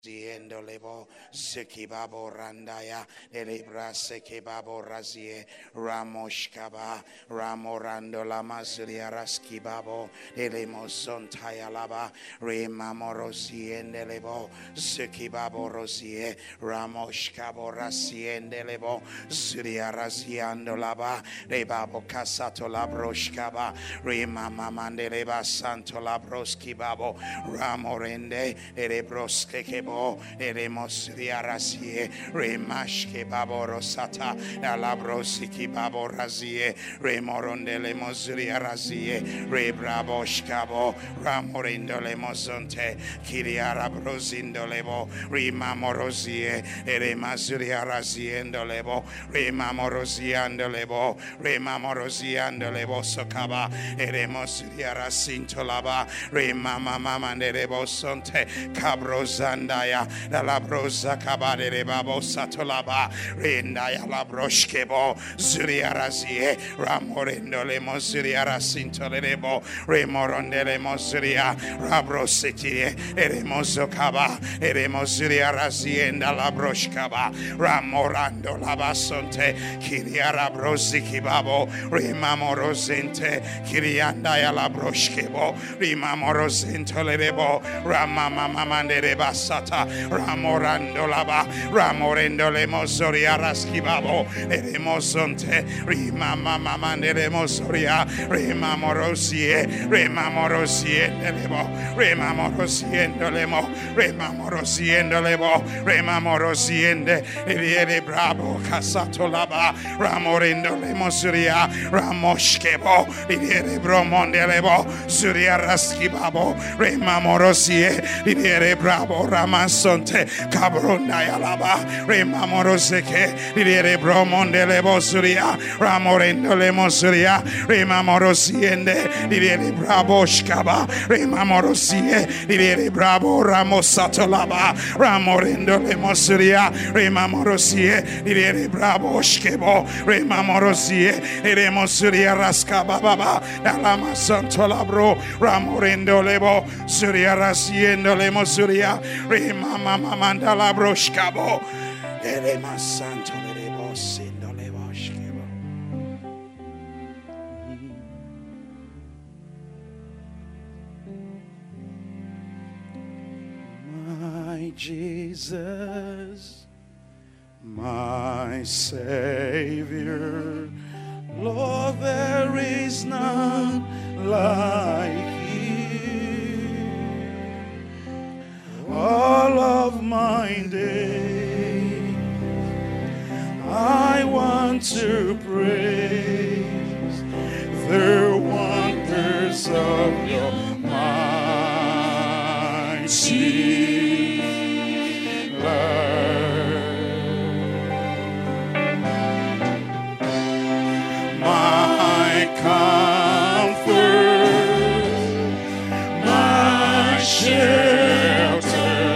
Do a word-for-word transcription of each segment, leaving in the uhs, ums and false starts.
Ziendo lebo Sekibabo Randaya Elebra Sekibabo Razie Ramoshkaba Ramorando Lamazulia Raskibabo Elemozontaya Laba Remamorosiende lebo Sekibabo Rosie Ramoshkabo Rasiende lebo Zulia Raziando Laba Rebabo Casato Labroshkaba Remamamande Santo Labroskibabo Ramorende Erebroskebo Eremos Riarasie Remashke Babo Rosata Alabrosiki Babo Razie Remoronde Lemosria Razie Rebraboshkabo Ramorindo Lemozonte Kiriara Brosindo Lebo Rimamorosie Eremasuria Raziendo Lebo Remamorosiando Lebo Remamorosiando Lebo Sokaba Eremosria Racinto Laba Remamamamande Lebo Sonte Cabrosanda la labrosa cabade de babo satolaba rendaya labroshkebo zuriarazie ramorendo le mosuria racinto lebo remoronde le mosuria rabrosetie eremoso caba eremosuria razienda labroshkaba ramorando labasonte kiriara brosiki babo remamorosente kiriandaya labroshkebo rimamorosento lebo ramamamamande de basata Ramorando laba, Ramorendo le mosoria raskibabo, Eremosonte, Rimama mamande le mosoria, Remamorosie, Remamorosie lebo, Remamorosiendo lemo, Remamorosiendo lebo, Remamorosiende, Riere bravo, Casato laba, Ramorendo le mosoria, Ramoshkebo, Riere bromonde lebo, Suria raskibabo, Remamorosie, Riere bravo, Ramasonte Cabrona Yalaba Remamoroseke Riere Bromonde Lebosuria Ramorendo Lemosuria Remamorosiende Riere Brabo Shkaba Remamorosie Riere Brabo Ramosatolaba Ramorendo Lemosuria Remamorosie Riere Brabo Shkebo Remamorosie Remosuria Raskaba Baba Dalama Santolabro Ramorendo Lebo Suria Rasiendo Lemosuria Remama Mandala Broshkabo Elema Santo Lebo Sindo Leboshkabo. My Jesus, my Savior, Lord, there is none like all of my days I want to praise the wonders of your mighty love. My comfort, my shelter,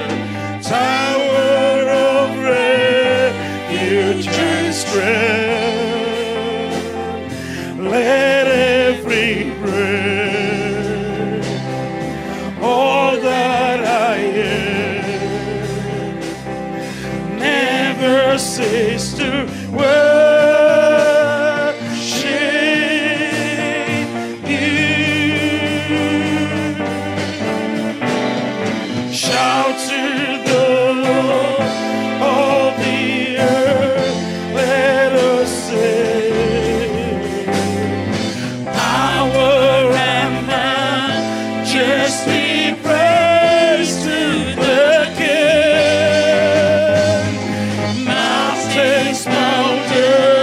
tower of refuge and strength, let every breath, all that I am, never cease to worship you. Shout to the Lord, all the earth, let us sing. Power and majesty, praise to the King. Mountains bow down.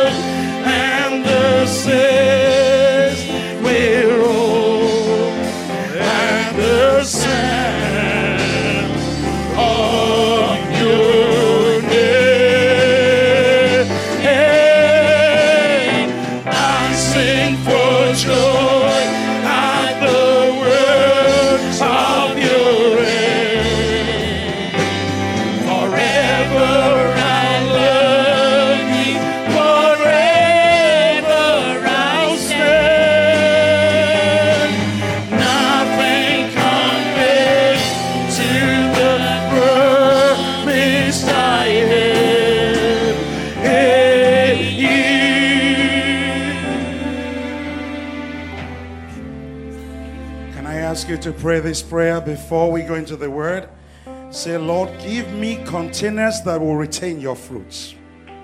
you to pray this prayer before we go into the word. Say, Lord, give me containers that will retain your fruits.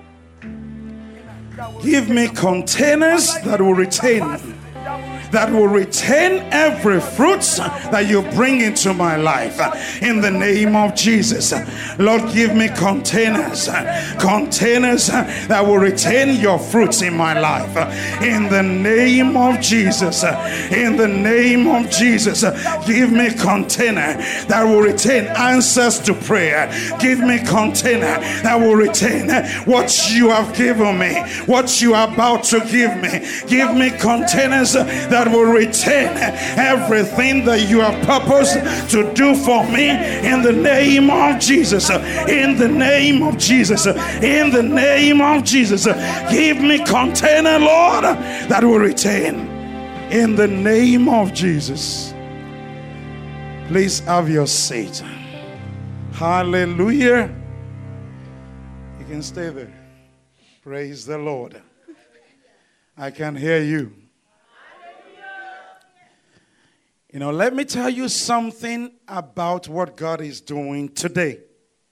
Give me containers that will retain that will retain every fruit that you bring into my life. In the name of Jesus, Lord, give me containers, containers that will retain your fruits in my life. In the name of Jesus, in the name of Jesus, give me container that will retain answers to prayer. Give me container that will retain what you have given me, what you are about to give me. Give me containers that will retain everything that you have purposed to do for me. In the name of Jesus, in the name of Jesus, in the name of Jesus, give me container, Lord, that will retain. In the name of Jesus. Please have your seat. Hallelujah. You can stay there. Praise the Lord. I can hear you. You know, let me tell you something about what God is doing today.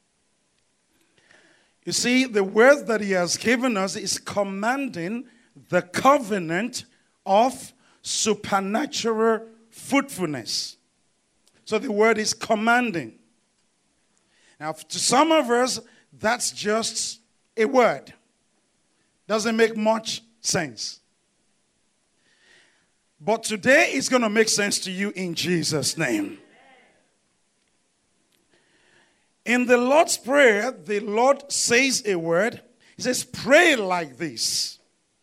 You see, the word that he has given us is commanding the covenant of supernatural fruitfulness. So the word is commanding. Now, to some of us, that's just a word. Doesn't make much sense. But today it's going to make sense to you in Jesus' name. In the Lord's Prayer, the Lord says a word. He says, pray like this.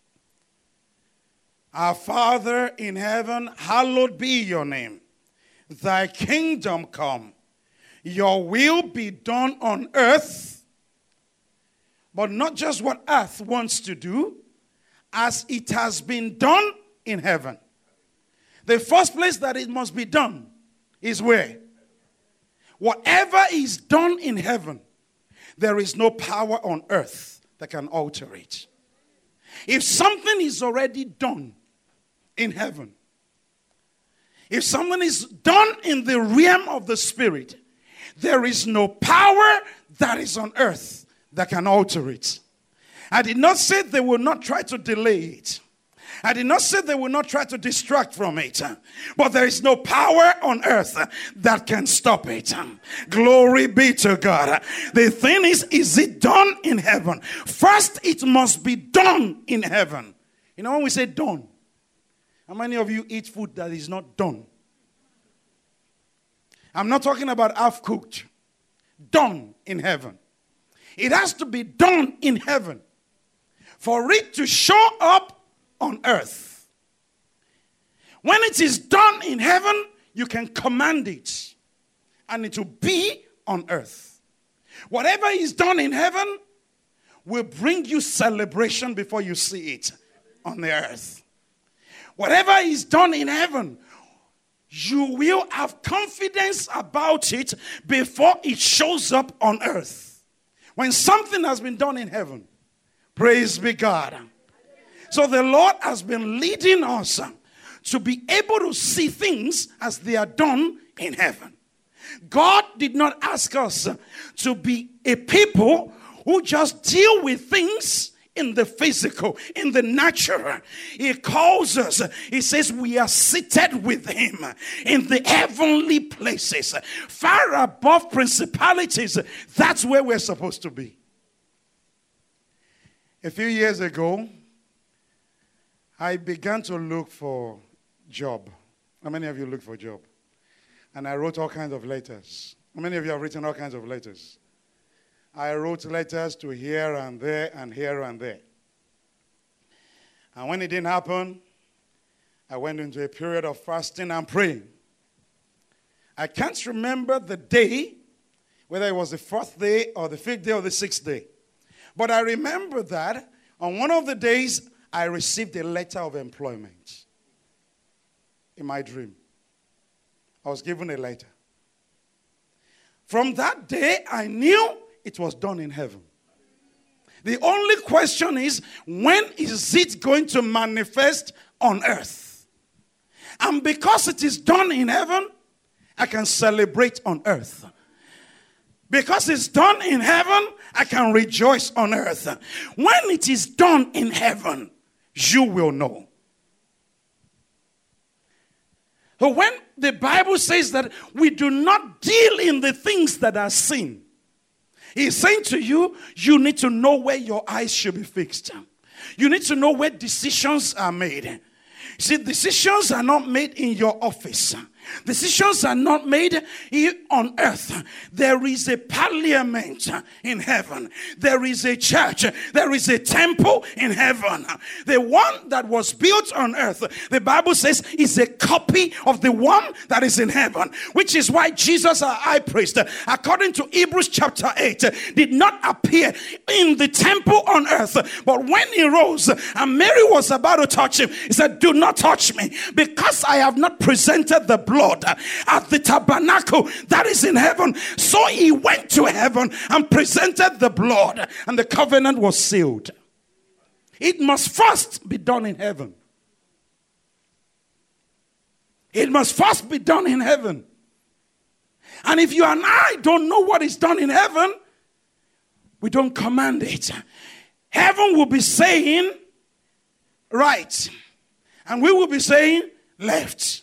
Our Father in heaven, hallowed be your name. Thy kingdom come. Your will be done on earth. But not just what earth wants to do, as it has been done in heaven. The first place that it must be done is where? Whatever is done in heaven, there is no power on earth that can alter it. If something is already done in heaven, if something is done in the realm of the spirit, there is no power that is on earth that can alter it. I did not say they will not try to delay it. I did not say they will not try to distract from it, but there is no power on earth that can stop it. Glory be to God. The thing is, is it done in heaven? First, it must be done in heaven. You know, when we say done, how many of you eat food that is not done? I'm not talking about half cooked. Done in heaven. It has to be done in heaven for it to show up on earth. When it is done in heaven, you can command it and it will be on earth. Whatever is done in heaven will bring you celebration before you see it on the earth. Whatever is done in heaven, you will have confidence about it before it shows up on earth. When something has been done in heaven, praise be God. So the Lord has been leading us to be able to see things as they are done in heaven. God did not ask us to be a people who just deal with things in the physical, in the natural. He calls us, he says we are seated with him in the heavenly places, far above principalities. That's where we're supposed to be. A few years ago, I began to look for job. How many of you look for a job? And I wrote all kinds of letters. How many of you have written all kinds of letters? I wrote letters to here and there and here and there. And when it didn't happen, I went into a period of fasting and praying. I can't remember the day, whether it was the fourth day or the fifth day or the sixth day. But I remember that on one of the days, I received a letter of employment in my dream. I was given a letter. From that day, I knew it was done in heaven. The only question is, when is it going to manifest on earth? And because it is done in heaven, I can celebrate on earth. Because it's done in heaven, I can rejoice on earth. When it is done in heaven, you will know. So when the Bible says that we do not deal in the things that are seen, he's saying to you, you need to know where your eyes should be fixed. You need to know where decisions are made. See, decisions are not made in your office. Decisions are not made here on earth. There is a parliament in heaven. There is a church. There is a temple in heaven. The one that was built on earth, the Bible says, is a copy of the one that is in heaven. Which is why Jesus, our high priest, according to Hebrews chapter eight, did not appear in the temple on earth. But when he rose and Mary was about to touch him, he said, do not touch me, because I have not presented the blood at the tabernacle that is in heaven. So he went to heaven and presented the blood, and the covenant was sealed. It must first be done in heaven. It must first be done in heaven. And if you and I don't know what is done in heaven, we don't command it. Heaven will be saying right, and we will be saying left.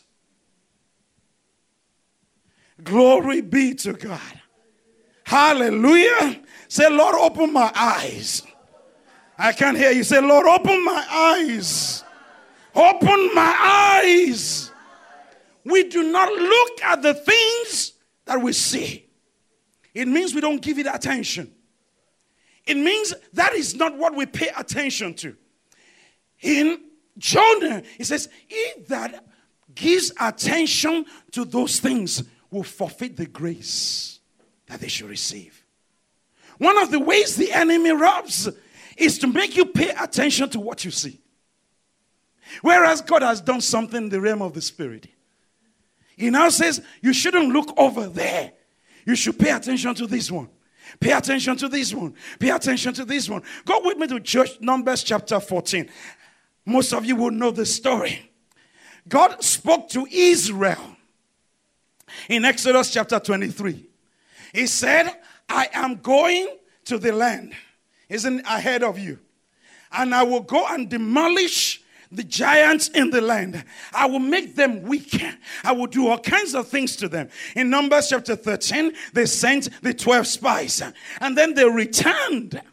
Glory be to God. Hallelujah. Say, Lord, open my eyes. I can't hear you. Say, Lord, open my eyes. Open my eyes. We do not look at the things that we see. It means we don't give it attention. It means that is not what we pay attention to. In Jonah, it says, he that gives attention to those things will forfeit the grace that they should receive. One of the ways the enemy robs is to make you pay attention to what you see. Whereas God has done something in the realm of the spirit. He now says, you shouldn't look over there. You should pay attention to this one. Pay attention to this one. Pay attention to this one. Go with me to Church Numbers chapter fourteen. Most of you will know the story. God spoke to Israel in Exodus chapter twenty-three. He said, I am going to the land, isn't ahead of you. And I will go and demolish the giants in the land. I will make them weak. I will do all kinds of things to them. In Numbers chapter thirteen, they sent the twelve spies. And then they returned.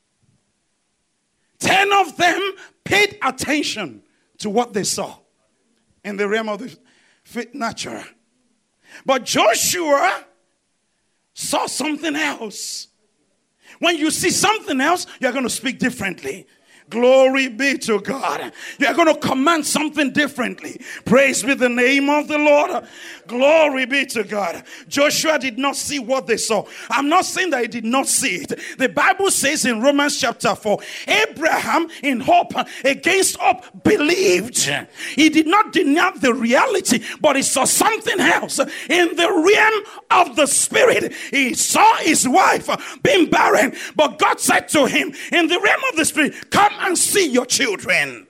Ten of them paid attention to what they saw in the realm of the natural. But Joshua saw something else. When you see something else, you're going to speak differently. Glory be to God. You're going to command something differently. Praise be the name of the Lord. Glory be to God. Joshua did not see what they saw. I'm not saying that he did not see it. The Bible says in Romans chapter four, Abraham in hope against hope believed. He did not deny the reality, but he saw something else in the realm of the spirit. He saw his wife being barren, but God said to him in the realm of the spirit, come and see your children.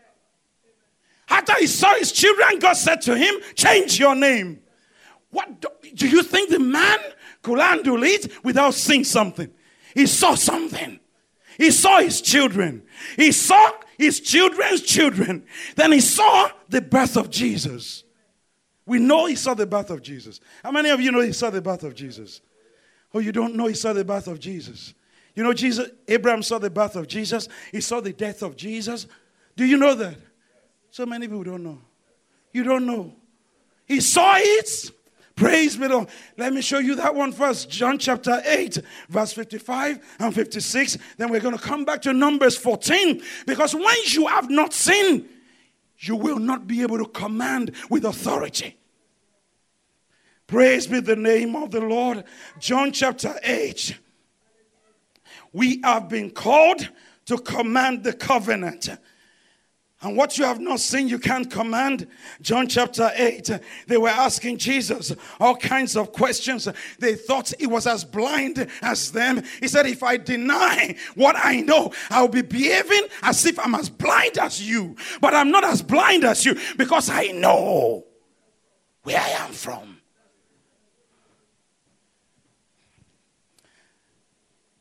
After he saw his children, God said to him, change your name. What do, do you think the man could handle it without seeing something? He saw something. He saw his children. He saw his children's children. Then he saw the birth of Jesus. We know he saw the birth of Jesus. How many of you know he saw the birth of Jesus? Oh, you don't know he saw the birth of Jesus? You know, Jesus, Abraham saw the birth of Jesus. He saw the death of Jesus. Do you know that? So many people don't know. You don't know. He saw it. Praise be the Lord. Let me show you that one first. John chapter eight, verse fifty-five and fifty-six. Then we're going to come back to Numbers fourteen. Because when you have not seen, you will not be able to command with authority. Praise be the name of the Lord. John chapter eight. We have been called to command the covenant. And what you have not seen, you can't command. John chapter eight, they were asking Jesus all kinds of questions. They thought he was as blind as them. He said, if I deny what I know, I'll be behaving as if I'm as blind as you. But I'm not as blind as you because I know where I am from.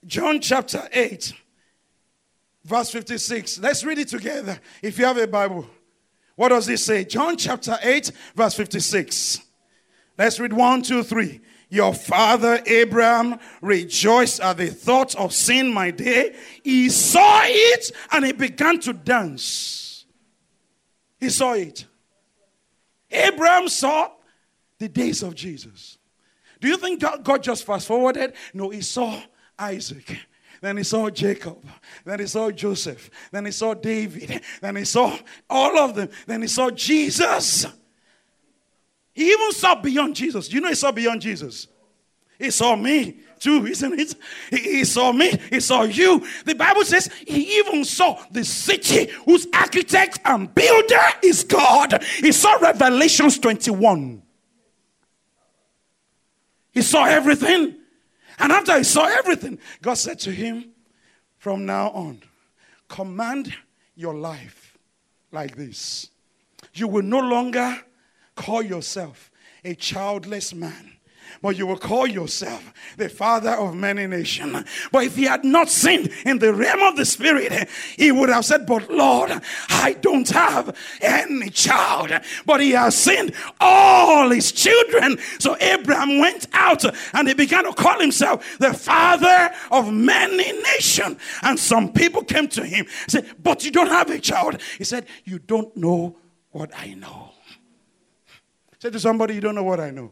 John chapter eight, verse fifty-six. Let's read it together if you have a Bible. What does it say? John chapter eight, verse fifty-six. Let's read one, two, three. Your father Abraham rejoiced at the thought of seeing my day. He saw it and he began to dance. He saw it. Abraham saw the days of Jesus. Do you think God, God just fast forwarded? No, he saw Isaac. Then he saw Jacob. Then he saw Joseph. Then he saw David. Then he saw all of them. Then he saw Jesus. He even saw beyond Jesus. You know he saw beyond Jesus. He saw me too, isn't it? He, he saw me. He saw you. The Bible says he even saw the city whose architect and builder is God. He saw Revelations twenty-one. He saw everything. And after he saw everything, God said to him, from now on, command your life like this. You will no longer call yourself a childless man, but you will call yourself the father of many nations. But if he had not sinned in the realm of the spirit, he would have said, but Lord, I don't have any child. But he has sinned all his children. So Abraham went out and he began to call himself the father of many nations. And some people came to him and said, but you don't have a child. He said, you don't know what I know. Say to somebody, you don't know what I know.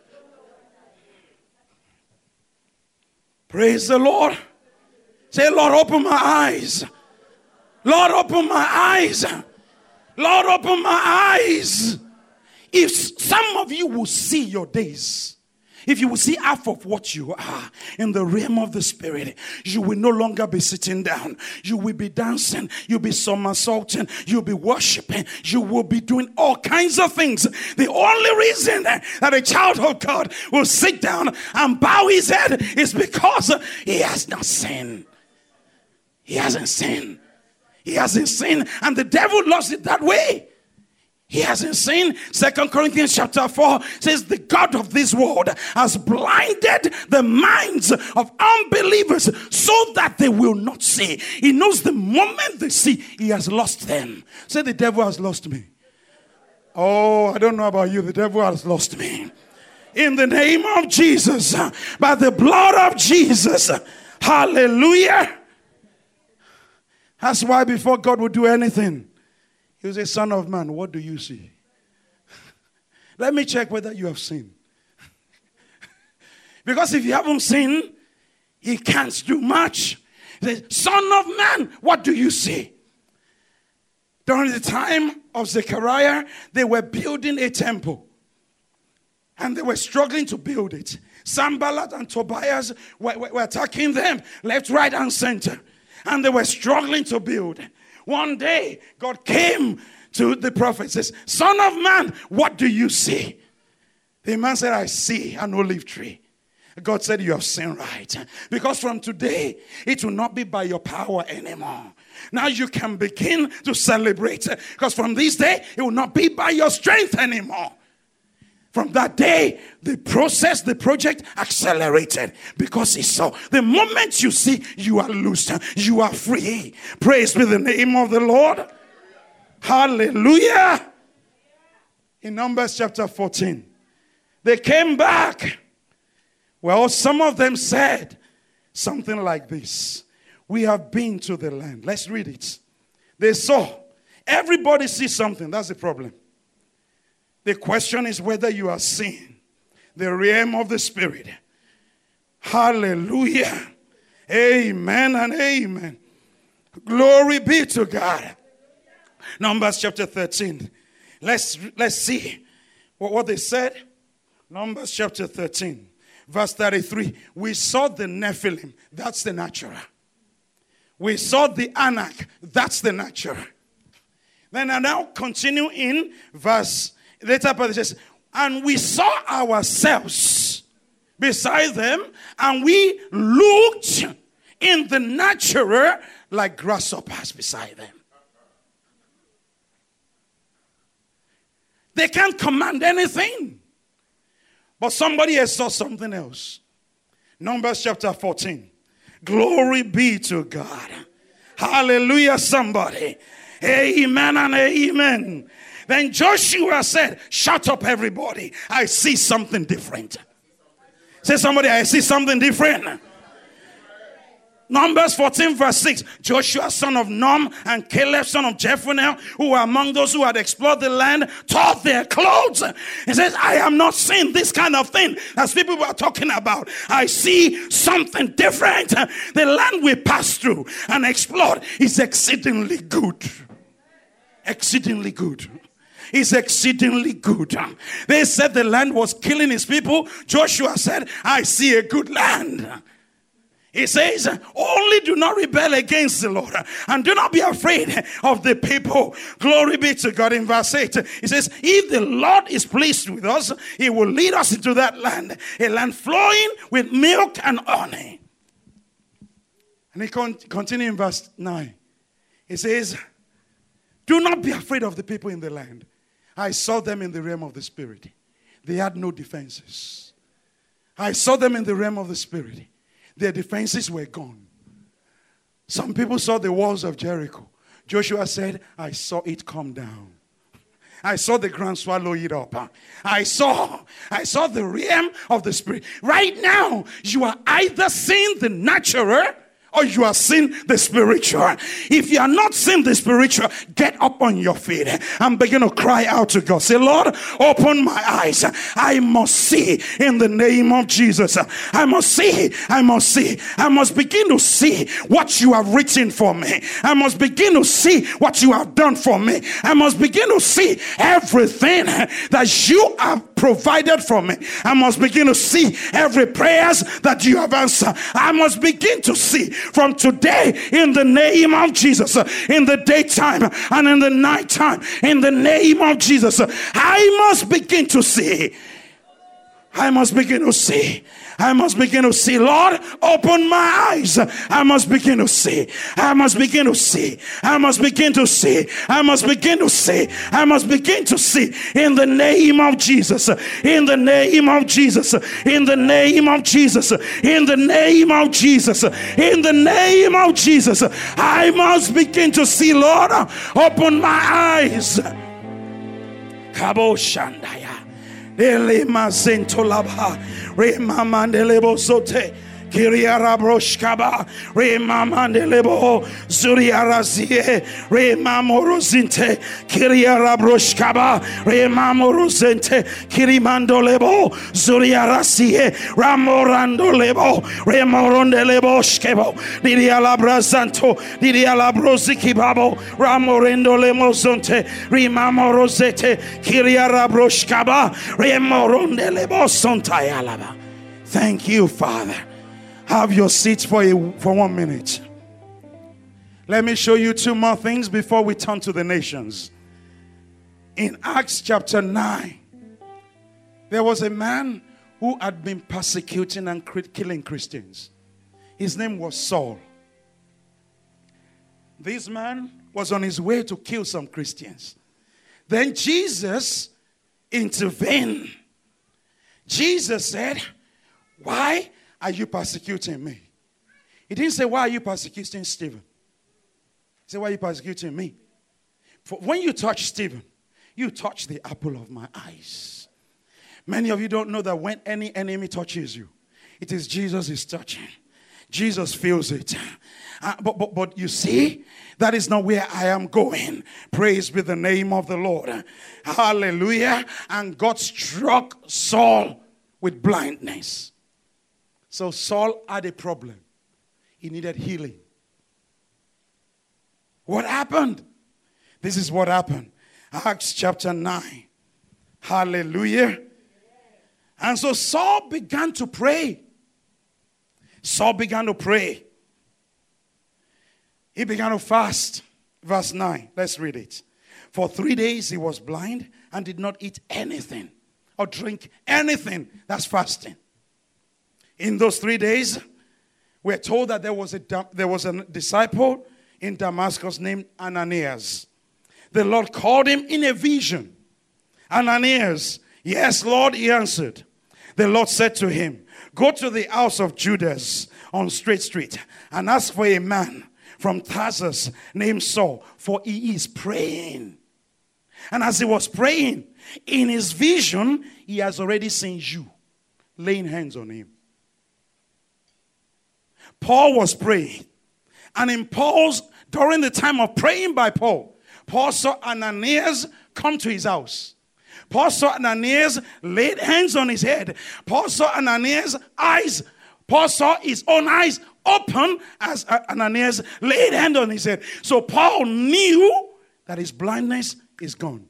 Praise the Lord. Say, Lord, open my eyes. Lord, open my eyes. Lord, open my eyes. If some of you will see your days, if you will see half of what you are in the realm of the spirit, you will no longer be sitting down. You will be dancing. You'll be somersaulting. You'll be worshiping. You will be doing all kinds of things. The only reason that a child of God will sit down and bow his head is because he has not sinned. He hasn't sinned. He hasn't sinned. And the devil loves it that way. He hasn't seen. Second Corinthians chapter four says the God of this world has blinded the minds of unbelievers so that they will not see. He knows the moment they see, he has lost them. Say, the devil has lost me. Oh, I don't know about you. The devil has lost me. In the name of Jesus, by the blood of Jesus, hallelujah. That's why before God would do anything, he was a son of man. What do you see? Let me check whether you have sinned. Because if you haven't sinned, he can't do much. He says, son of man, what do you see? During the time of Zechariah, they were building a temple. And they were struggling to build it. Sanballat and Tobias were, were, were attacking them left, right, and center. And they were struggling to build. One day, God came to the prophet and says, son of man, what do you see? The man said, I see an olive tree. God said, you have seen right. Because from today, it will not be by your power anymore. Now you can begin to celebrate. Because from this day, it will not be by your strength anymore. From that day, the process, the project accelerated because he saw. The moment you see, you are loosed. You are free. Praise be the name of the Lord. Hallelujah. In Numbers chapter fourteen, they came back. Well, some of them said something like this. We have been to the land. Let's read it. They saw. Everybody sees something. That's the problem. The question is whether you are seeing the realm of the spirit. Hallelujah. Amen and amen. Glory be to God. Numbers chapter thirteen. Let's, let's see what, what they said. Numbers chapter thirteen. Verse thirty-three. We saw the Nephilim. That's the natural. We saw the Anak. That's the natural. Then I now continue in verse later part it says, and we saw ourselves beside them, and we looked in the natural like grasshoppers beside them. They can't command anything. But somebody else saw something else. Numbers chapter fourteen. Glory be to God. Hallelujah, somebody. Amen and amen. Then Joshua said, shut up everybody. I see something different. Say somebody, I see something different. Numbers fourteen verse six. Joshua son of Nun and Caleb son of Jephunneh, who were among those who had explored the land, tore their clothes. He says, I am not seeing this kind of thing as people were talking about. I see something different. The land we passed through and explored is exceedingly good. Exceedingly good. Is exceedingly good. They said the land was killing his people. Joshua said, I see a good land. He says, only do not rebel against the Lord and do not be afraid of the people. Glory be to God. In verse eight, he says, if the Lord is pleased with us, he will lead us into that land, a land flowing with milk and honey. And he con- continues in verse nine. He says, do not be afraid of the people in the land. I saw them in the realm of the spirit. They had no defenses. I saw them in the realm of the spirit. Their defenses were gone. Some people saw the walls of Jericho. Joshua said, I saw it come down. I saw the ground swallow it up. I saw, I saw the realm of the spirit. Right now, you are either seeing the natural or you are seeing the spiritual. If you are not seeing the spiritual, get up on your feet and begin to cry out to God. Say, Lord, open my eyes. I must see in the name of Jesus. I must see. I must see. I must begin to see what you have written for me. I must begin to see what you have done for me. I must begin to see everything that you have provided for me. I must begin to see every prayers that you have answered. I must begin to see from today in the name of Jesus, in the daytime and in the nighttime, in the name of Jesus. I must begin to see. I must begin to see. I must begin to see. Lord, open my eyes. I must begin to see. I must begin to see. I must begin to see. I must begin to see. I must begin to see. In the name of Jesus. In the name of Jesus. In the name of Jesus. In the name of Jesus. In the name of Jesus. I must begin to see, Lord. Open my eyes. Kabo Shandaya. Elema Zentolaba, Rema Mandelebo Sote, Kiriara Broshkaba, Rema Mandelebo, Zuriarazie, Rema Morozinte, Kiriara Broshkaba, Rema Morozente, Kirimandolebo, Zuriarazie, Ramorandolebo, Remorondelebo Skebo, Didiala Brazanto, Didiala Brozikibabo, Ramorendolemo Zonte, Rema Morozete, Kiriara Broshkaba, Remorondelebo Sontayalaba. Thank you, Father. Have your seats for a, for one minute. Let me show you two more things before we turn to the nations. In Acts chapter nine, there was a man who had been persecuting and killing Christians. His name was Saul. This man was on his way to kill some Christians. Then Jesus intervened. Jesus said, why are you persecuting me? He didn't say, why are you persecuting Stephen? He said, why are you persecuting me? For when you touch Stephen, you touch the apple of my eyes. Many of you don't know that when any enemy touches you, it is Jesus is touching. Jesus feels it. Uh, but, but, but you see, that is not where I am going. Praise be the name of the Lord. Hallelujah. And God struck Saul with blindness. So Saul had a problem. He needed healing. What happened? This is what happened. Acts chapter nine. Hallelujah. And so Saul began to pray. Saul began to pray. He began to fast. Verse nine. Let's read it. For three days he was blind and did not eat anything or drink anything. That's fasting. In those three days, we're told that there was a there was a disciple in Damascus named Ananias. The Lord called him in a vision. Ananias, yes, Lord, he answered. The Lord said to him, go to the house of Judas on Straight Street and ask for a man from Tarsus named Saul, for he is praying. And as he was praying, in his vision, he has already seen you laying hands on him. Paul was praying. And in Paul's, during the time of praying by Paul, Paul saw Ananias come to his house. Paul saw Ananias laid hands on his head. Paul saw Ananias' eyes. Paul saw his own eyes open as Ananias laid hand on his head. So Paul knew that his blindness is gone.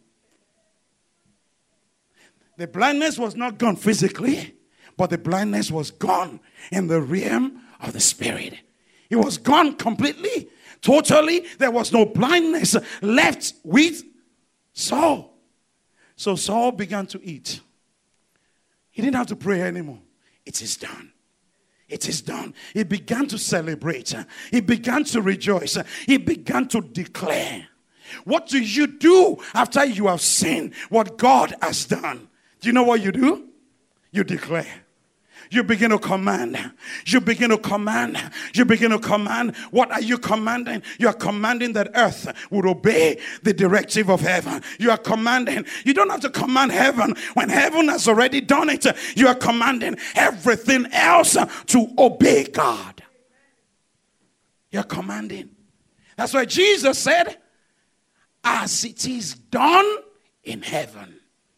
The blindness was not gone physically, but the blindness was gone in the realm of the spirit. It was gone completely, totally. There was no blindness left with Saul. So Saul began to eat. He didn't have to pray anymore. It is done. It is done. He began to celebrate. He began to rejoice. He began to declare. What do you do after you have seen what God has done? Do you know what you do? You declare. You begin to command. You begin to command. You begin to command. What are you commanding? You are commanding that earth would obey the directive of heaven. You are commanding. You don't have to command heaven when heaven has already done it. You are commanding everything else to obey God. You are commanding. That's why Jesus said, as it is done in heaven.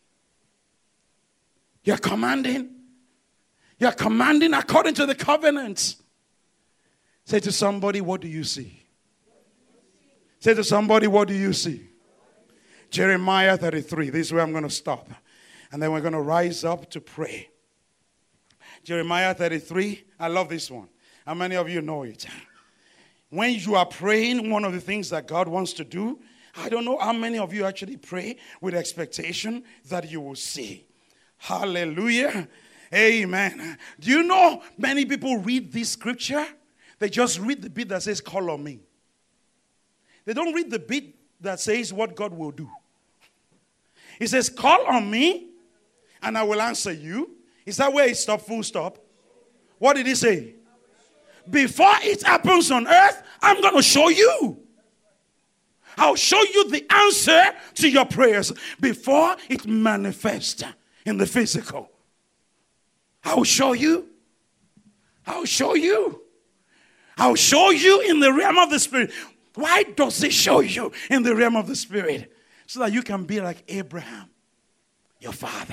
You are commanding. You are commanding according to the covenant. Say to somebody, what do you see? Say to somebody, what do you see? Jeremiah thirty-three. This is where I'm going to stop. And then we're going to rise up to pray. Jeremiah thirty-three. I love this one. How many of you know it? When you are praying, one of the things that God wants to do, I don't know how many of you actually pray with expectation that you will see. Hallelujah. Amen. Do you know many people read this scripture? They just read the bit that says, call on me. They don't read the bit that says what God will do. He says, call on me and I will answer you. Is that where it stopped, full stop? What did he say? Before it happens on earth, I'm going to show you. I'll show you the answer to your prayers before it manifests in the physical. I'll show you. I'll show you. I'll show you in the realm of the spirit. Why does it show you in the realm of the spirit? So that you can be like Abraham, your father.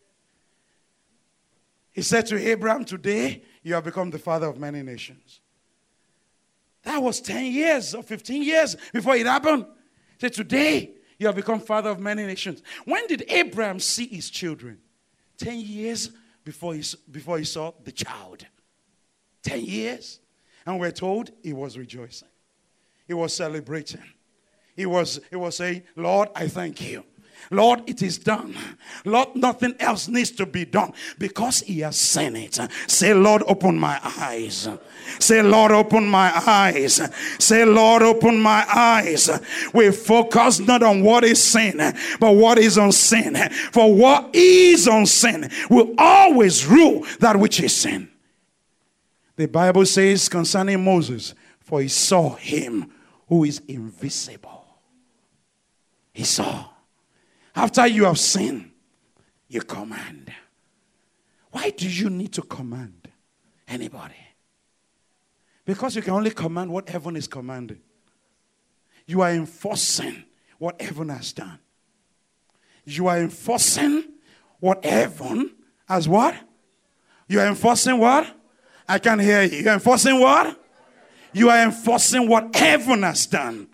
He said to Abraham, today you have become the father of many nations. That was ten years or fifteen years before it happened. He said, today you have become father of many nations. When did Abraham see his children? Ten years before he, before he saw the child. Ten years. And we're told he was rejoicing. He was celebrating. He was, he was saying, Lord, I thank you. Lord, it is done. Lord, nothing else needs to be done because he has seen it. Say, Lord, open my eyes. Say, Lord, open my eyes. Say, Lord, open my eyes. We focus not on what is seen, but what is unseen. For what is unseen will always rule that which is seen. The Bible says concerning Moses, for he saw him who is invisible. He saw. After you have seen, you command. Why do you need to command anybody? Because you can only command what heaven is commanding. You are enforcing what heaven has done. You are enforcing what heaven has what? You are enforcing what? I can't hear you. You are enforcing what? You are enforcing what heaven has done.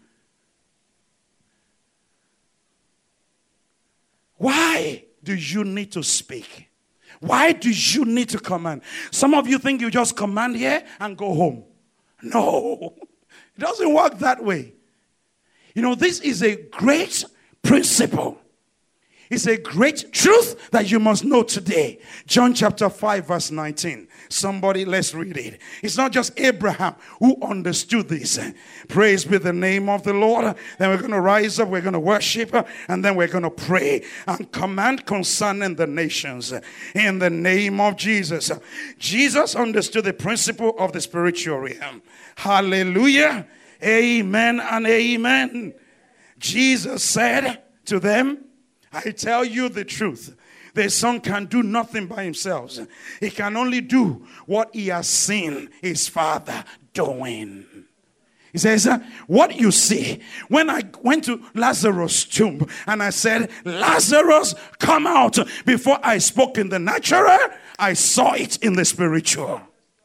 Why do you need to speak? Why do you need to command? Some of you think you just command here and go home. No, it doesn't work that way. You know, this is a great principle. It's a great truth that you must know today. John chapter five verse nineteen. Somebody, let's read it. It's not just Abraham who understood this. Praise be the name of the Lord. Then we're going to rise up, we're going to worship, and then we're going to pray and command concerning the nations. In the name of Jesus. Jesus understood the principle of the spiritual realm. Hallelujah. Amen and amen. Jesus said to them, I tell you the truth. The Son can do nothing by himself. He can only do what he has seen his Father doing. He says, what you see, when I went to Lazarus' tomb and I said, Lazarus, come out, before I spoke in the natural, I saw it in the spiritual.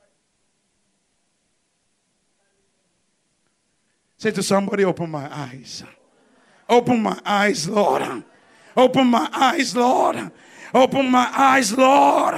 Say to somebody, open my eyes. Open my eyes, Lord. Open my eyes, Lord. Open my eyes, Lord.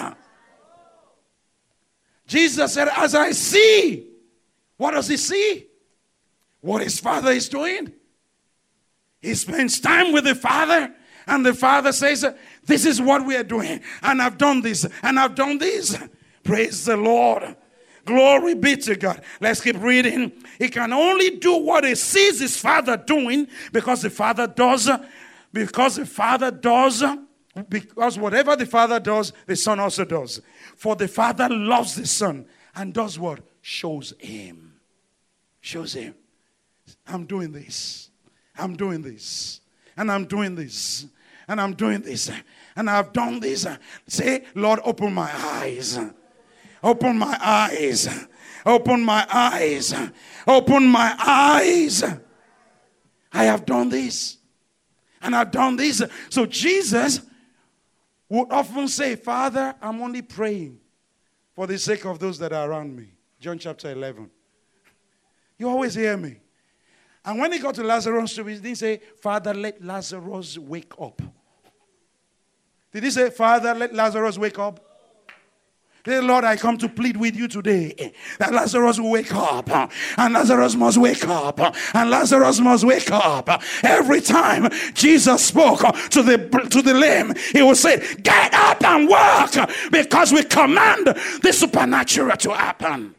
Jesus said, as I see, what does he see? What his Father is doing. He spends time with the Father, and the Father says, this is what we are doing, and I've done this, and I've done this. Praise the Lord. Glory be to God. Let's keep reading. He can only do what he sees his Father doing, because the Father does, because the Father does, because whatever the Father does, the Son also does. For the Father loves the Son and does what? Shows him. Shows him. I'm doing this. I'm doing this. And I'm doing this. And I'm doing this. And I've done this. Say, Lord, open my eyes. Open my eyes. Open my eyes. Open my eyes. I have done this. And I've done this. So Jesus would often say, Father, I'm only praying for the sake of those that are around me. John chapter eleven. You always hear me. And when he got to Lazarus' tomb, he didn't say, Father, let Lazarus wake up. Did he say, Father, let Lazarus wake up? Dear Lord, I come to plead with you today that Lazarus will wake up, and Lazarus must wake up, and Lazarus must wake up. Every time Jesus spoke to the to the lame, he would say, get up and walk, because we command the supernatural to happen.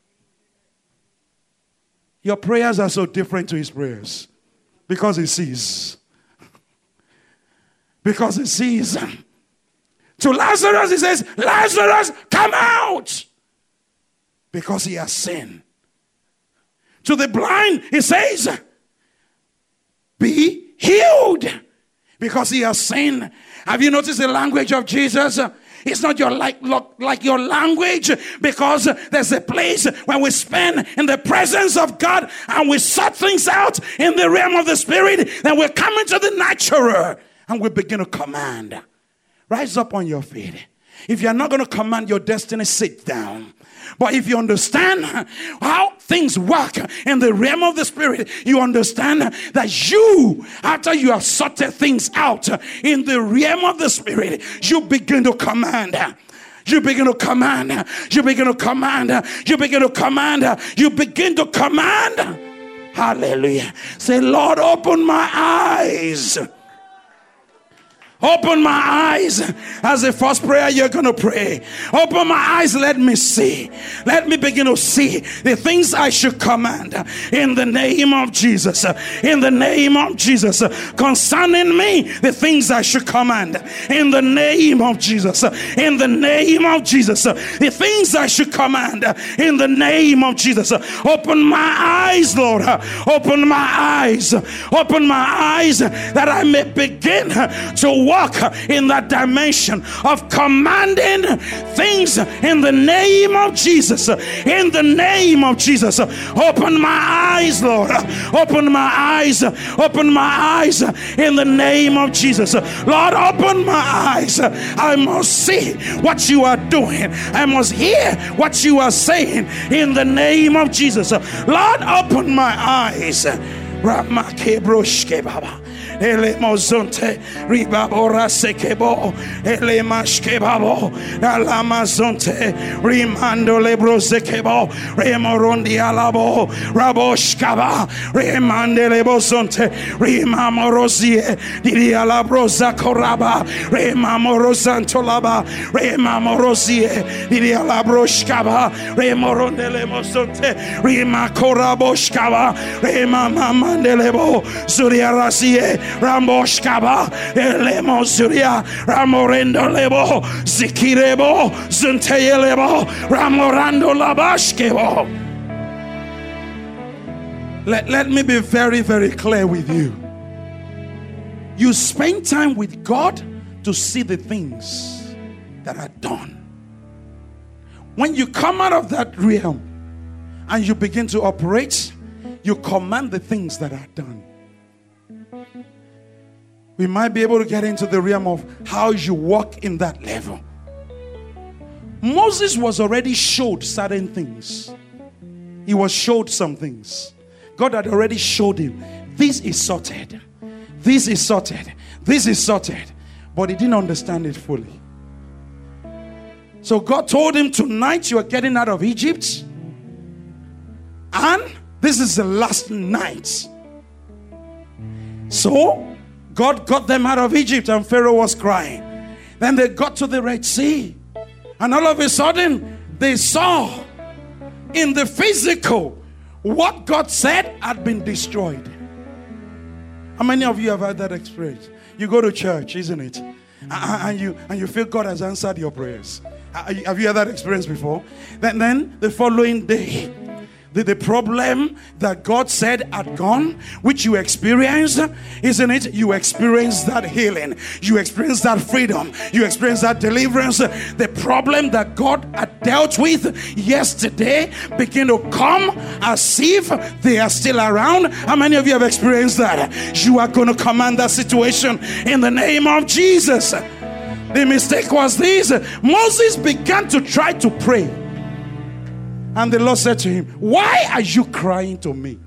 Your prayers are so different to his prayers because he sees. Because he sees. To Lazarus, he says, Lazarus, come out. Because he has seen. To the blind, he says, be healed. Because he has seen. Have you noticed the language of Jesus? It's not your like, like your language, because there's a place where we spend in the presence of God and we sort things out in the realm of the spirit. Then we come into the natural and we begin to command. Rise up on your feet. If you're not going to command your destiny, sit down. But if you understand how things work in the realm of the spirit, you understand that you, after you have sorted things out in the realm of the spirit, you begin to command. You begin to command. You begin to command. You begin to command. You begin to command. Hallelujah. Say, Lord, open my eyes. Open my eyes. As the first prayer you're going to pray. Open my eyes, let me see. Let me begin to see the things I should command in the name of Jesus. In the name of Jesus. Concerning me, the things I should command in the name of Jesus. In the name of Jesus. The things I should command in the name of Jesus. Open my eyes, Lord. Open my eyes. Open my eyes that I may begin to walk in that dimension of commanding things in the name of Jesus. In the name of Jesus. Open my eyes, Lord. Open my eyes. Open my eyes in the name of Jesus. Lord, open my eyes. I must see what you are doing. I must hear what you are saying in the name of Jesus. Lord, open my eyes. ele mozonte ribabora sekebo ele mashkebabo ala mazonte rimando lebro sekebo remorondi alabo raboshkaba remande lebozonte rimamorosie diri alabroza koraba remamorozantolaba remamorosie diri alabroshkaba remoronde lemozonte rimakoraboshkaba remamamandelebo zuriarasie ramboshkaba elemo zuria ramorendo lebo zikirebo zunteyelebo ramorando labashkebo. Let, let me be very, very clear with you. You spend time with God to see the things that are done. When you come out of that realm and you begin to operate, you command the things that are done. We might be able to get into the realm of how you walk in that level. Moses was already showed certain things. He was showed some things. God had already showed him, this is sorted. This is sorted. This is sorted. But he didn't understand it fully. So God told him, tonight you are getting out of Egypt. And this is the last night. So God got them out of Egypt and Pharaoh was crying. Then they got to the Red Sea. And all of a sudden they saw in the physical what God said had been destroyed. How many of you have had that experience? You go to church, isn't it? And you and you feel God has answered your prayers. Have you had that experience before? Then, then the following day, The, the problem that God said had gone, which you experienced, isn't it? You experienced that healing. You experienced that freedom. You experienced that deliverance. The problem that God had dealt with yesterday begin to come as if they are still around. How many of you have experienced that? You are going to command that situation in the name of Jesus. The mistake was this. Moses began to try to pray. And the Lord said to him, why are you crying to me?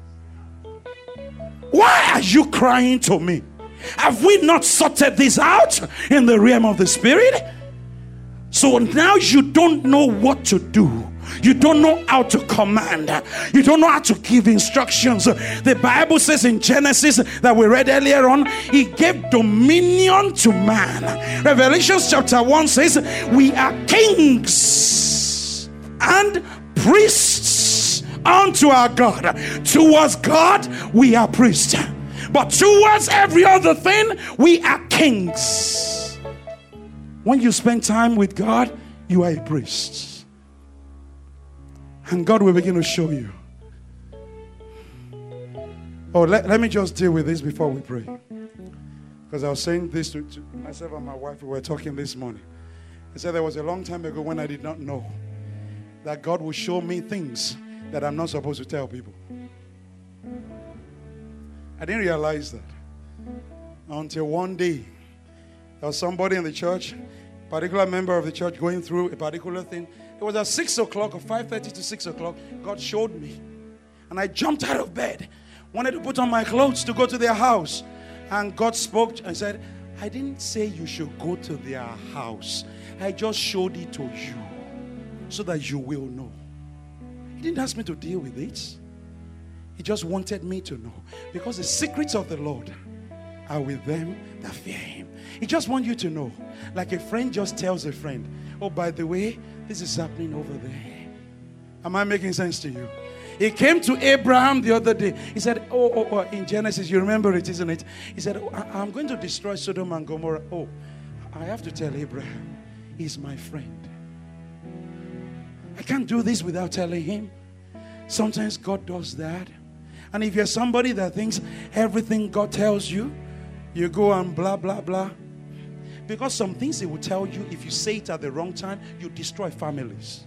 Why are you crying to me? Have we not sorted this out in the realm of the spirit? So now you don't know what to do. You don't know how to command. You don't know how to give instructions. The Bible says in Genesis that we read earlier on, he gave dominion to man. Revelation chapter one says we are kings and priests unto our God. Towards God we are priests, but towards every other thing we are kings. When you spend time with God, you are a priest, and God will begin to show you. Oh, let, let me just deal with this before we pray, because I was saying this to, to myself and my wife. We were talking this morning. I said there was a long time ago when I did not know that God will show me things that I'm not supposed to tell people. I didn't realize that until one day there was somebody in the church, a particular member of the church, going through a particular thing. It was at six o'clock or five thirty to six o'clock. God showed me, and I jumped out of bed, wanted to put on my clothes to go to their house, and God spoke and said, I didn't say you should go to their house. I just showed it to you so that you will know. He didn't ask me to deal with it. He just wanted me to know, because the secrets of the Lord are with them that fear him. He just wants you to know, like a friend just tells a friend, oh, by the way, this is happening over there. Am I making sense to you? He came to Abraham the other day. He said, oh, oh, oh, in Genesis, you remember it, isn't it? He said, oh, I'm going to destroy Sodom and Gomorrah. Oh, I have to tell Abraham, he's my friend. I can't do this without telling him. Sometimes God does that. And if you're somebody that thinks everything God tells you, you go and blah, blah, blah. Because some things he will tell you, if you say it at the wrong time, you destroy families.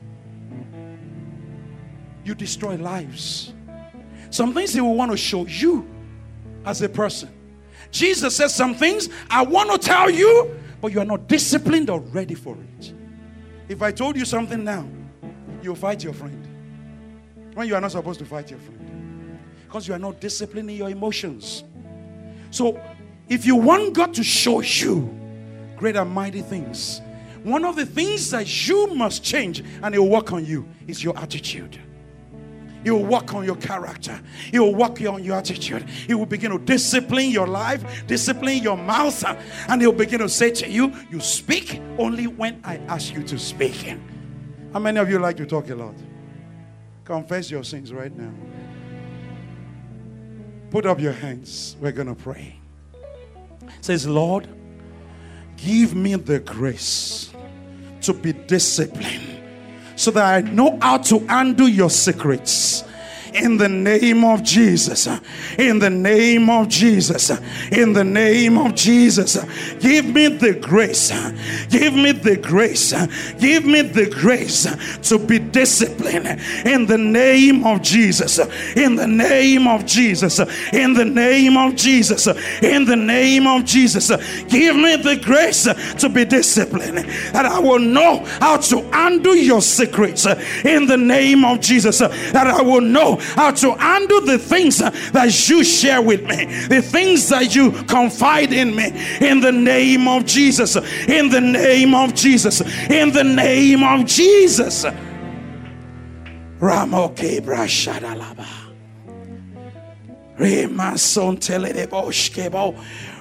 You destroy lives. Some things he will want to show you as a person. Jesus says some things I want to tell you, but you are not disciplined or ready for it. If I told you something now, you'll fight your friend when you are not supposed to fight your friend, because you are not disciplined in your emotions. So, if you want God to show you great and mighty things, one of the things that you must change, and He will work on you, is your attitude. He will work on your character. He will work on your attitude. He will begin to discipline your life, discipline your mouth, and He will begin to say to you, you speak only when I ask you to speak. How many of you like to talk a lot? Confess your sins right now. Put up your hands. We're going to pray. It says, Lord, give me the grace to be disciplined so that I know how to undo your secrets. In the name of Jesus. In the name of Jesus. In the name of Jesus. Give me the grace. Give me the grace. Give me the grace to be disciplined. In the name of Jesus. In the name of Jesus. In the name of Jesus. In the name of Jesus. Give me the grace to be disciplined. That I will know how to undo your secrets. In the name of Jesus. That I will know how to undo the things that you share with me, the things that you confide in me. In the name of Jesus. In the name of Jesus. In the name of Jesus. Ramo kebra shadalaba. Rema son teleboshkebo.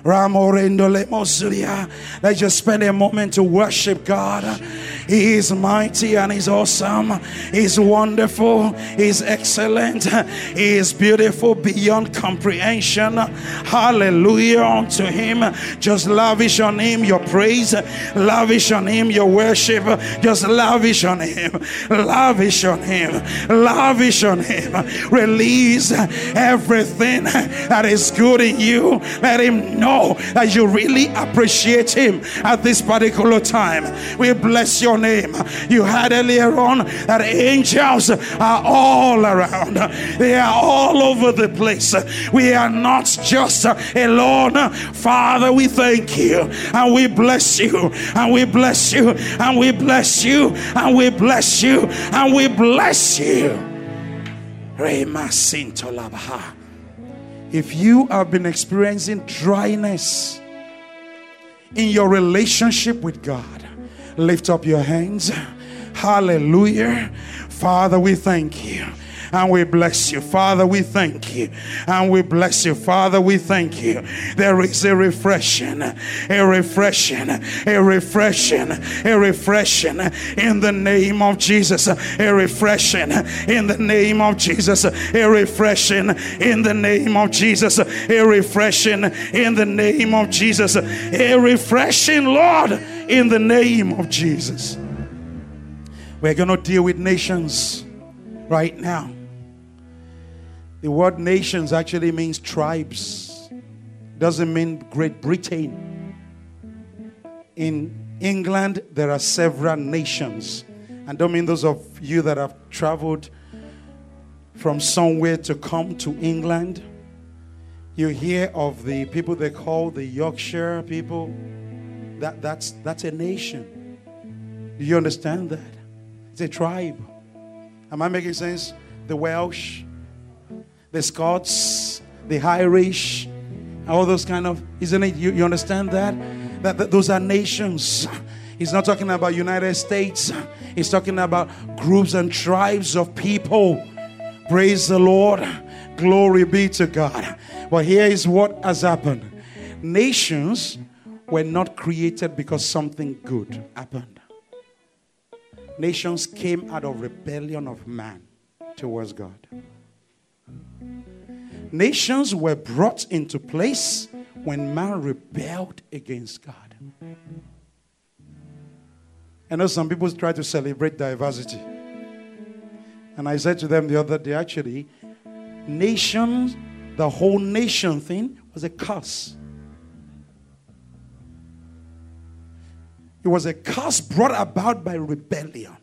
Let's just spend a moment to worship God. He is mighty and He's awesome. He's wonderful. He's excellent. He is beautiful beyond comprehension. Hallelujah unto Him. Just lavish on Him your praise. Lavish on Him your worship. Just lavish on Him. Lavish on Him. Lavish on Him. Release everything that is good in you. Let Him know that you really appreciate Him at this particular time. We bless your name. You heard earlier on that angels are all around. They are all over the place. We are not just alone. Father, we thank you and we bless you and we bless you and we bless you and we bless you and we bless you. Rema Sintolabaha. If you have been experiencing dryness in your relationship with God, lift up your hands. Hallelujah. Father, we thank you. And we bless you. Father, we thank you. And we bless you. Father, we thank you. There is a refreshing, a refreshing, a refreshing, a refreshing in the name of Jesus. A refreshing in the name of Jesus. A refreshing in the name of Jesus. A refreshing in the name of Jesus. A refreshing, Lord, in the name of Jesus. We're going to deal with nations right now. The word nations actually means tribes. Doesn't mean Great Britain. In England, there are several nations. And don't mean those of you that have traveled from somewhere to come to England. You hear of the people they call the Yorkshire people. That, that's, that's a nation. Do you understand that? It's a tribe. Am I making sense? The Welsh, the Scots, the Irish, all those kind of, isn't it? You, you understand that? that? That those are nations. He's not talking about United States. He's talking about groups and tribes of people. Praise the Lord. Glory be to God. But here is what has happened. Nations were not created because something good happened. Nations came out of rebellion of man towards God. Nations were brought into place when man rebelled against God. I know some people try to celebrate diversity. And I said to them the other day, actually, nations, the whole nation thing was a curse. It was a curse brought about by rebellion.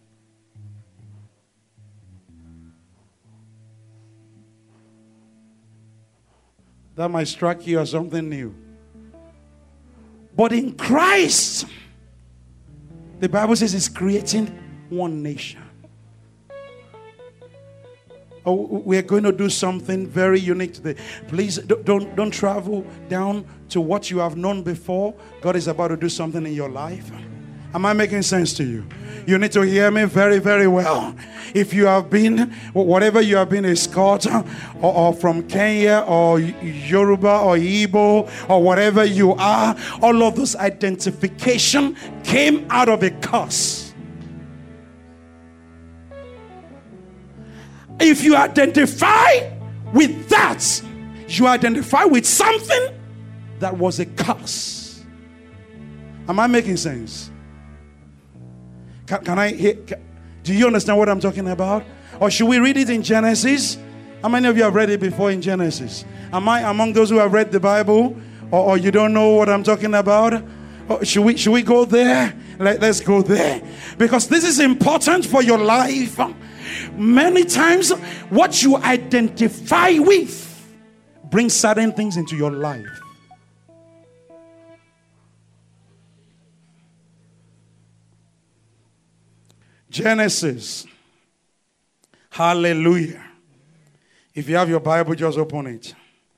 That might strike you as something new. But in Christ, the Bible says it's creating one nation. Oh, we're going to do something very unique today. Please don't, don't travel down to what you have known before. God is about to do something in your life. Am I making sense to you? You need to hear me very, very well. If you have been, whatever you have been, a Scot or, or from Kenya or Yoruba or Igbo or whatever you are, all of those identification came out of a curse. If you identify with that, you identify with something that was a curse. Am I making sense? Can, can I hear? Can, do you understand what I'm talking about? Or should we read it in Genesis? How many of you have read it before in Genesis? Am I among those who have read the Bible? Or, or you don't know what I'm talking about? Or should we, should we go there? Let, let's go there. Because this is important for your life. Many times, what you identify with brings certain things into your life. Genesis. Hallelujah. If you have your Bible, just open it.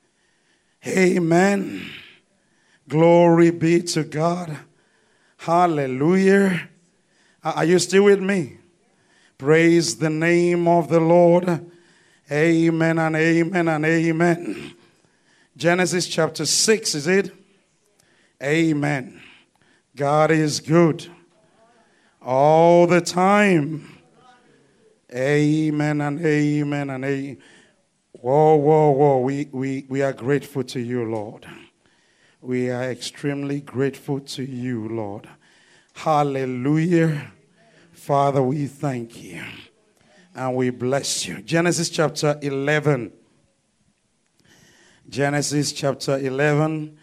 Amen. Glory be to God. Hallelujah. Are you still with me? Praise the name of the Lord. Amen and amen and amen. Genesis chapter six, is it? Amen. God is good all the time. Amen and amen and amen. Whoa, whoa, whoa. We, we, we are grateful to you, Lord. We are extremely grateful to you, Lord. Hallelujah. Father, we thank you and we bless you. Genesis chapter eleven. Genesis chapter eleven.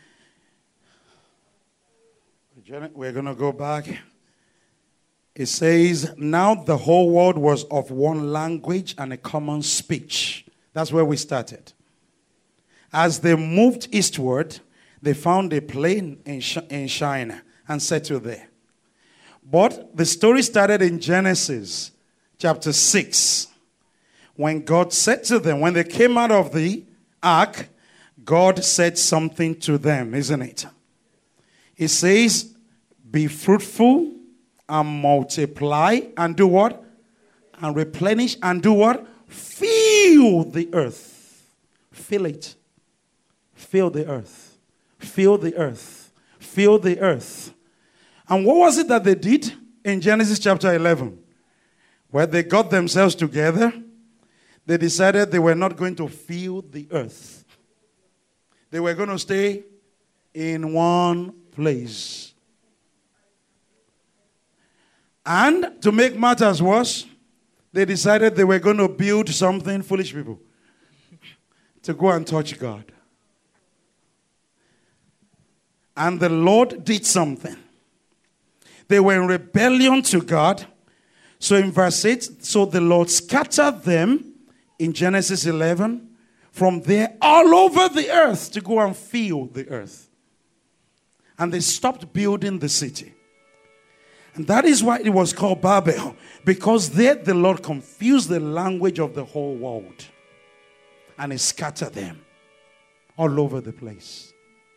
We're going to go back. It says, now the whole world was of one language and a common speech. That's where we started. As they moved eastward, they found a plain in Shinar and settled there. But the story started in Genesis chapter six. When God said to them, when they came out of the ark, God said something to them, isn't it? He says, be fruitful and multiply and do what? And replenish and do what? Fill the earth. Fill it. Fill the earth. Fill the earth. Fill the earth. And what was it that they did in Genesis chapter eleven? Where they got themselves together, they decided they were not going to fill the earth. They were going to stay in one place. And to make matters worse, they decided they were going to build something, foolish people, to go and touch God. And the Lord did something. They were in rebellion to God. So in verse eight, so the Lord scattered them in Genesis eleven from there all over the earth to go and fill the earth. And they stopped building the city. And that is why it was called Babel. Because there the Lord confused the language of the whole world. And he scattered them all over the place.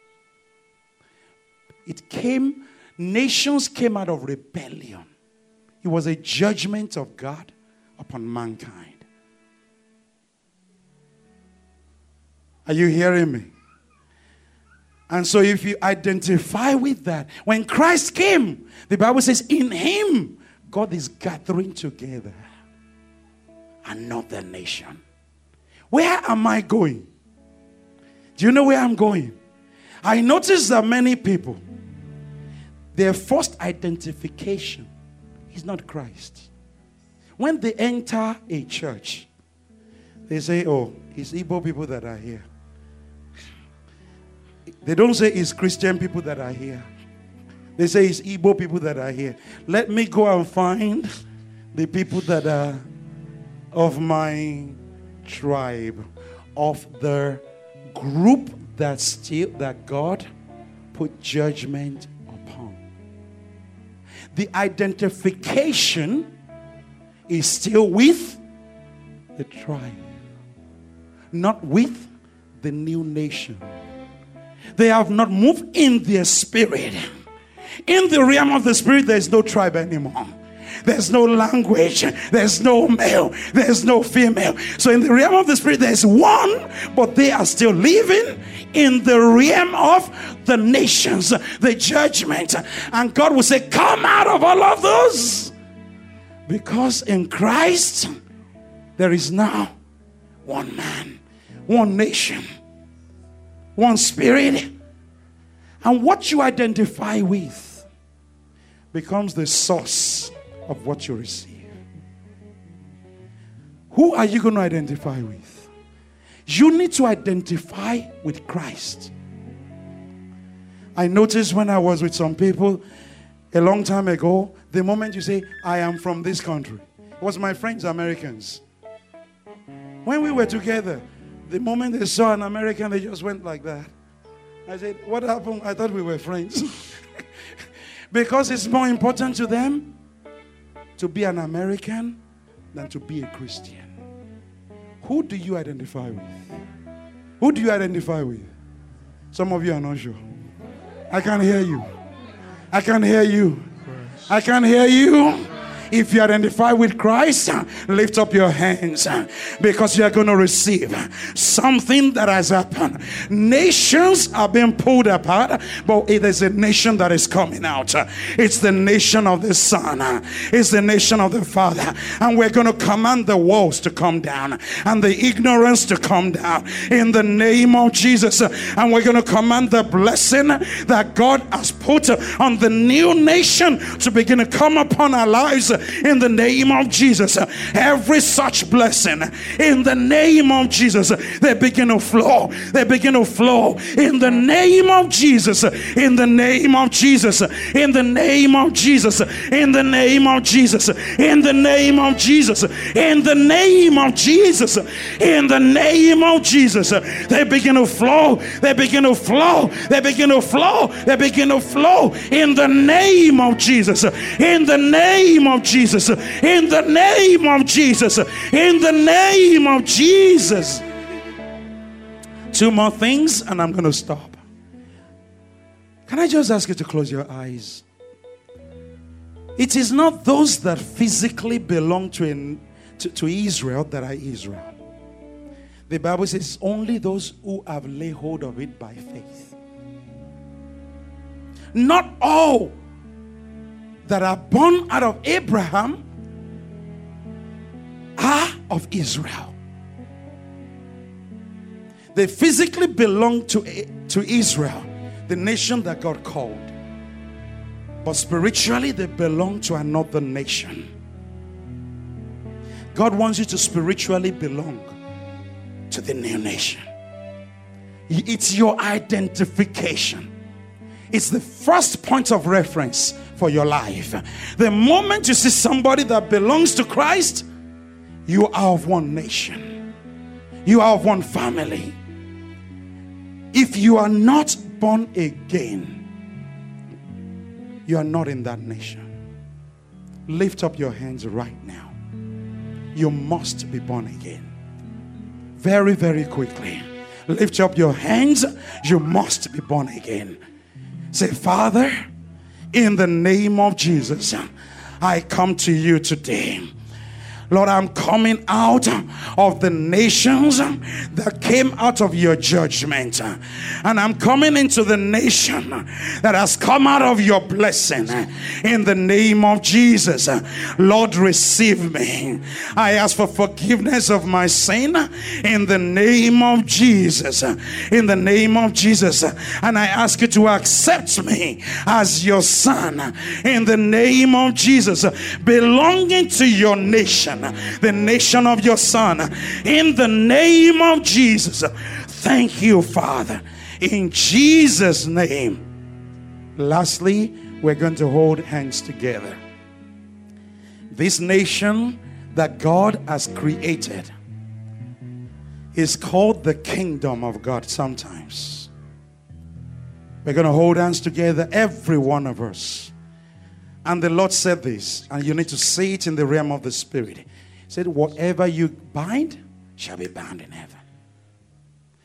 It came... Nations came out of rebellion. It was a judgment of God upon mankind. Are you hearing me? And so if you identify with that, when Christ came, the Bible says in him, God is gathering together another nation. Where am I going? Do you know where I'm going? I notice that many people, their first identification is not Christ. When they enter a church, they say, oh, it's Igbo people that are here. They don't say it's Christian people that are here. They say it's Igbo people that are here. Let me go and find the people that are of my tribe, of the group that still that God put judgment upon. The identification is still with the tribe. not with the new nation. They have not moved in their spirit. In the realm of the spirit, there is no tribe anymore. There's no language. There's no male. There's no female. So in the realm of the spirit, there's one, but they are still living in the realm of the nations, the judgment. And God will say, come out of all of those. Because in Christ, there is now one man, one nation, one spirit. And what you identify with becomes the source of what you receive. Who are you going to identify with? You need to identify with Christ. I noticed when I was with some people a long time ago, the moment you say, I am from this country, it was my friends, Americans. When we were together, the moment they saw an American, they just went like that. I said, what happened? I thought we were friends. Because it's more important to them to be an American than to be a Christian. Who do you identify with? Who do you identify with? Some of you are not sure. I can't hear you. I can't hear you. I can't hear you. If you identify with Christ, lift up your hands, because you are going to receive something that has happened. Nations are being pulled apart, but it is a nation that is coming out. It's the nation of the Son. It's the nation of the Father. And we're going to command the walls to come down and the ignorance to come down in the name of Jesus. And we're going to command the blessing that God has put on the new nation to begin to come upon our lives in the name of Jesus. Every such blessing in the name of Jesus, they begin to flow. They begin to flow in the name of Jesus. In the name of Jesus. In the name of Jesus. In the name of Jesus. In the name of Jesus. In the name of Jesus. In the name of Jesus. They begin to flow. They begin to flow. They begin to flow. They begin to flow in the name of Jesus. In the name of Jesus. Jesus, in the name of Jesus, in the name of Jesus. Two more things and I'm going to stop. Can I just ask you to close your eyes? It is not those that physically belong to, in, to, to Israel that are Israel. The Bible says only those who have laid hold of it by faith. Not all that are born out of Abraham are of Israel. They physically belong to, to Israel, the nation that God called. But spiritually, they belong to another nation. God wants you to spiritually belong to the new nation. It's your identification. It's the first point of reference for your life. The moment you see somebody that belongs to Christ, you are of one nation. You are of one family. If you are not born again, you are not in that nation. Lift up your hands right now. You must be born again. Very, very quickly. Lift up your hands. You must be born again. Say, Father, in the name of Jesus, I come to you today. Lord, I'm coming out of the nations that came out of your judgment. And I'm coming into the nation that has come out of your blessing. In the name of Jesus, Lord, receive me. I ask for forgiveness of my sin in the name of Jesus. In the name of Jesus. And I ask you to accept me as your son. In the name of Jesus, belonging to your nation. The nation of your son, in the name of Jesus. Thank you, Father, in Jesus' name. Lastly, we're going to hold hands together. This nation that God has created is called the kingdom of God sometimes. We're going to hold hands together, every one of us. And the Lord said this, and you need to say it in the realm of the spirit. He said, whatever you bind shall be bound in heaven.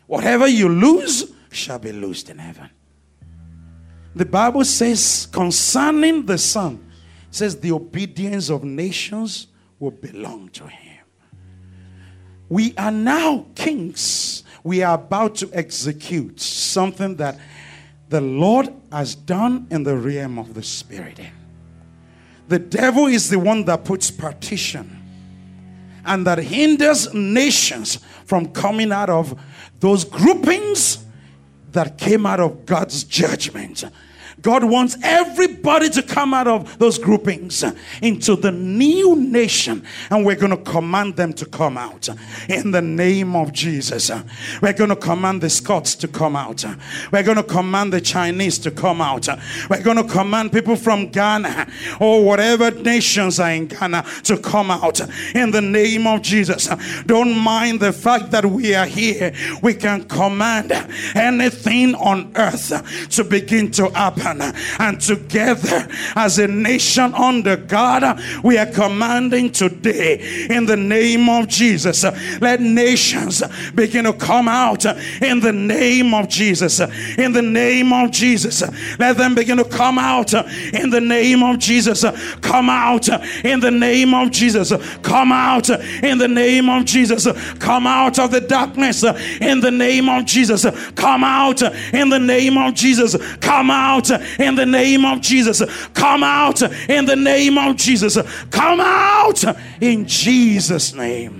Whatever you lose shall be loosed in heaven. The Bible says concerning the Son, it says the obedience of nations will belong to him. We are now kings. We are about to execute something that the Lord has done in the realm of the Spirit. The devil is the one that puts partition and that hinders nations from coming out of those groupings that came out of God's judgment. God wants everybody to come out of those groupings into the new nation, and we're going to command them to come out in the name of Jesus. We're going to command the Scots to come out. We're going to command the Chinese to come out. We're going to command people from Ghana or whatever nations are in Ghana to come out in the name of Jesus. Don't mind the fact that we are here. We can command anything on earth to begin to happen. And together as a nation under God, we are commanding today in the name of Jesus, let nations begin to come out in the name of Jesus. In the name of Jesus, let them begin to come out in the name of Jesus. Come out in the name of Jesus. Come out in the name of Jesus. Come out of the darkness in the name of Jesus. Come out in the name of Jesus. Come out in the name of Jesus. Come out in the name of Jesus. Come out in Jesus' name.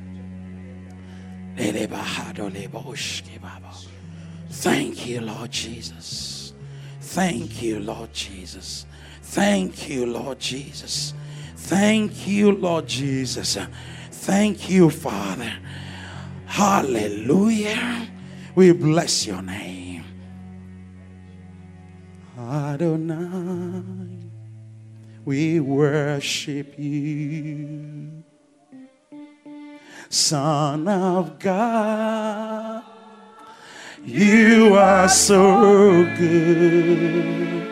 Thank you, Lord Jesus. Thank you, Lord Jesus. Thank you, Lord Jesus. Thank you, Lord Jesus. Thank you, Father. Hallelujah. We bless your name. Adonai, we worship you. Son of God, you are so good.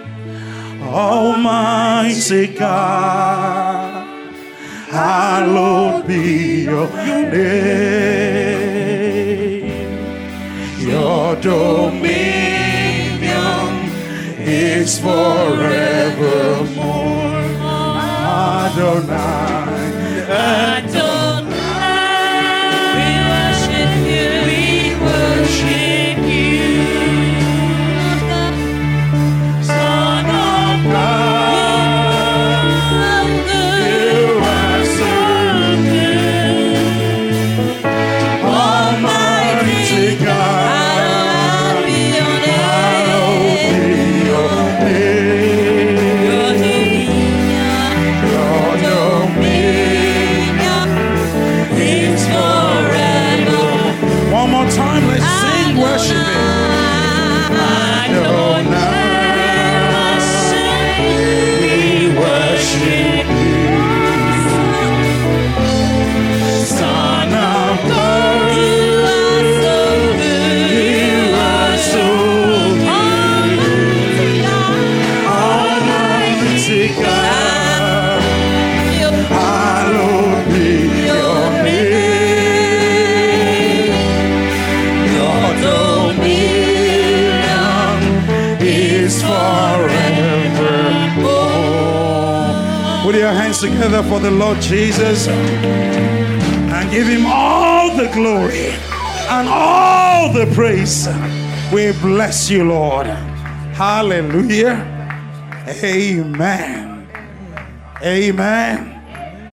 Almighty God, hallowed be your name. Your dominion is forevermore. Adonai, Adonai, we worship you, we worship you. Son of God, you are so good. Almighty God, hallowed be your time, let's sing, worship Him. Adonai, we worship you. Son of God, you are so good. You are so good. Almighty God, hallowed be your name. Put your hands together for the Lord Jesus and give Him all the glory and all the praise. We bless you, Lord. Hallelujah. Amen. Amen.